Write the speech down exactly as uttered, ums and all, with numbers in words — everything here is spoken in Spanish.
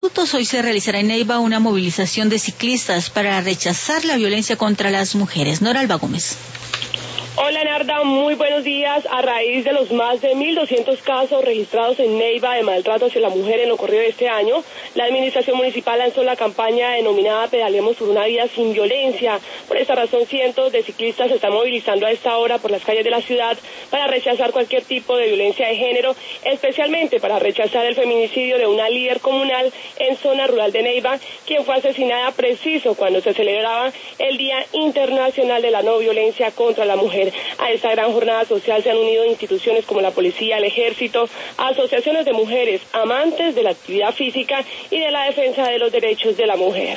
minutos, hoy se realizará en Neiva una movilización de ciclistas para rechazar la violencia contra las mujeres. Nora Alba Gómez. Hola Narda, muy buenos días. A raíz de los más de mil doscientos casos registrados en Neiva de maltrato hacia la mujer en lo corrido de este año, la administración municipal lanzó la campaña denominada Pedalemos por una vida sin violencia. Por esta razón, cientos de ciclistas se están movilizando a esta hora por las calles de la ciudad para rechazar cualquier tipo de violencia de género, especialmente para rechazar el feminicidio de una líder comunal en zona rural de Neiva, quien fue asesinada preciso cuando se celebraba el Día Internacional de la No Violencia contra la Mujer. A esta gran jornada social se han unido instituciones como la policía, el ejército, asociaciones de mujeres, amantes de la actividad física y de la defensa de los derechos de la mujer.